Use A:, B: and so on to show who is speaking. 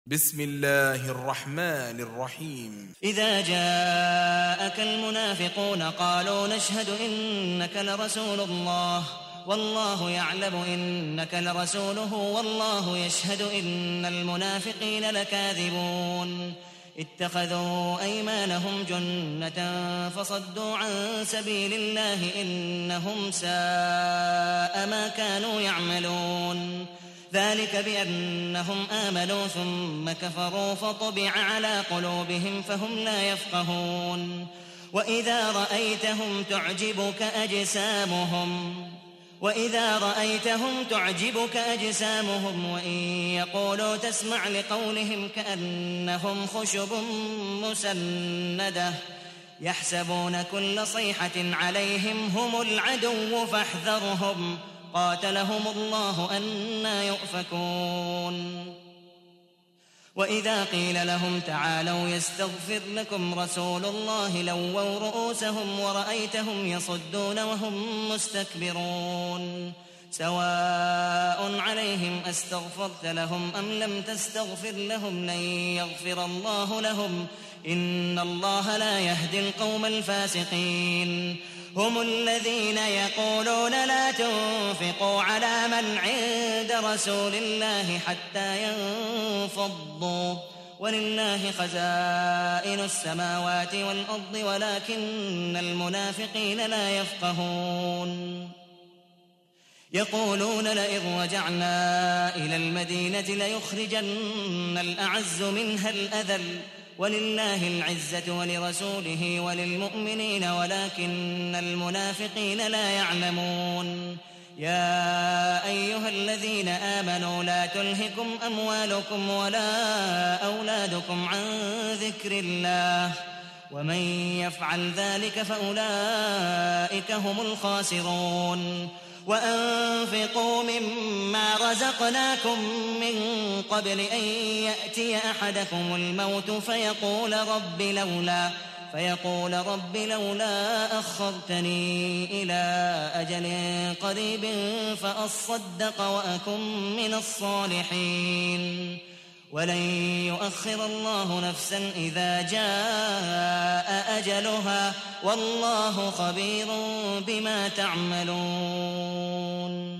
A: بسم الله الرحمن الرحيم.
B: إذا جاءك المنافقون قالوا نشهد إنك لرسول الله والله يعلم إنك لرسوله والله يشهد إن المنافقين لكاذبون اتخذوا أيمانهم جنة فصدوا عن سبيل الله إنهم ساء ما كانوا يعملون ذلك بأنهم آمنوا ثم كفروا فطبع على قلوبهم فهم لا يفقهون وإذا رأيتهم تعجبك أجسامهم وإن يقولوا تسمع لقولهم كأنهم خشب مسندة يحسبون كل صيحة عليهم هم العدو فاحذرهم قاتلهم الله أنى يؤفكون وإذا قيل لهم تعالوا يستغفر لكم رسول الله لووا رؤوسهم ورأيتهم يصدون وهم مستكبرون سواء عليهم أستغفرت لهم أم لم تستغفر لهم لن يغفر الله لهم إن الله لا يهدي القوم الفاسقين هم الذين يقولون لا تنفقوا على من عند رسول الله حتى ينفضوا ولله خزائن السماوات والأرض ولكن المنافقين لا يفقهون يقولون لئن رجعنا إلى المدينة ليخرجن الأعز منها الأذل ولله العزة ولرسوله وللمؤمنين ولكن المنافقين لا يعلمون يا أيها الذين آمنوا لا تلهكم أموالكم ولا أولادكم عن ذكر الله ومن يفعل ذلك فأولئك هم الخاسرون وأنفقوا مما رزقناكم من قبل أن يأتي أحدكم الموت فيقول رب لولا أخرتني إلى أجل قريب فأصدق وأكن من الصالحين ولن يؤخر الله نفسا إذا جاء أجلها والله خبير بما تعملون.